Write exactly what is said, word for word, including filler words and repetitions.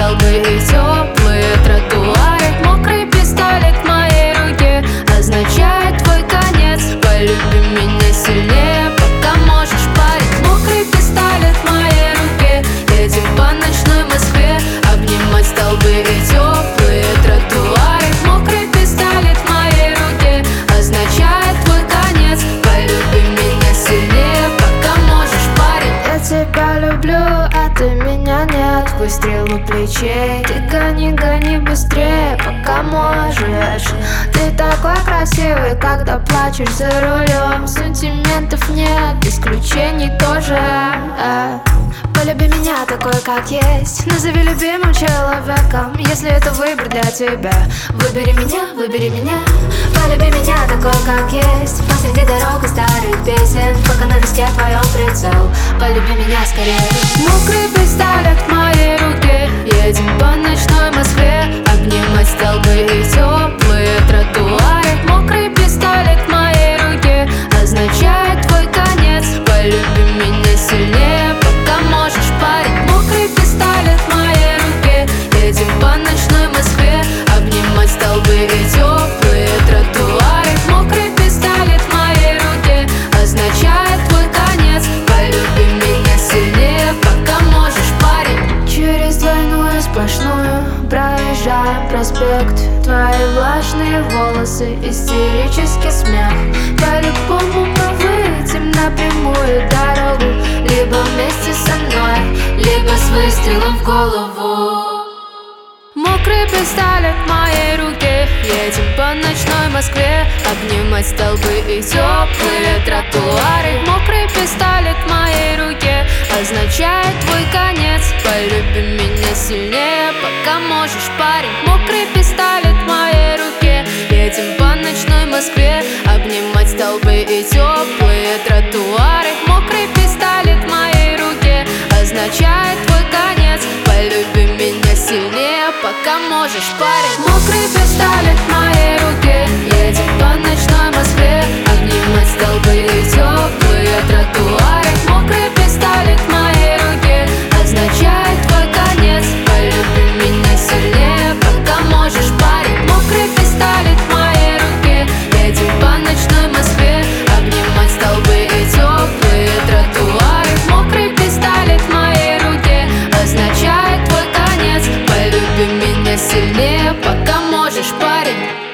столбы и теплые тротуары. Мокрый пистолет в моей руке означает твой конец. Полюби меня сильнее, пока можешь, парень. Мокрый пистолет в моей руке, едем по ночной Москве, обнимать столбы и теплые тротуары. Мокрый пистолет в моей руке означает твой конец. Полюби меня сильнее, пока можешь, парень. Я тебя люблю, а ты меня нет. Выстрелы плечей, ты гони, гони быстрее, пока можешь. Ты такой красивый, когда плачешь за рулем. Сантиментов нет, исключений тоже. а. Полюби меня такой, как есть. Назови любимым человеком, если это выбор для тебя. Выбери меня, выбери меня. Полюби меня такой, как есть. Посреди дорог и старых песен, пока на доске твоем прицел. Полюби меня скорее. Мокрый пистолет в моей руке, едем по ночной Москве, обнимать столбы и теплые тротуары. Мокрый пистолет в моей руке означает твой конец. Полюби меня сильнее, пока можешь, парень. Мокрый пистолет в моей руке, едем по ночной Москве, обнимать столбы и теплые тротуары. Мокрый пистолет в моей руке означает твой конец. Полюби меня сильнее, пока можешь, парень. Через двойную сплошную проезжаем проспект. Твои влажные волосы, истерический смех. По-любому мы выйдем на прямую дорогу, либо вместе со мной, либо с выстрелом в голову. Мокрый пистолет в моей руке, едем по ночной Москве, обнимать столбы и теплые тротуары. Мокрый пистолет в моей руке означает твой конец. Полюби меня сильнее, пока можешь, парень. Мокрый пистолет в моей руке, едем по ночной Москве, обнимать столбы и теплые тротуары. Мокрый пистолет в моей руке означает твой конец. Полюби меня сильнее, пока можешь, парень. Мокрый пистолет в моей руке, едем по ночной Москве, обнимать столбы и теплые тротуары. Мокрый пистолет в моей руке означает твой конец. Полюби меня сильнее, пока можешь, парень. Мокрый пистолет в моей руке, едем по ночной Москве, обнимать столбы и теплые тротуары. Мокрый пистолет в моей руке означает твой конец. Полюби меня сильнее, пока можешь, парень.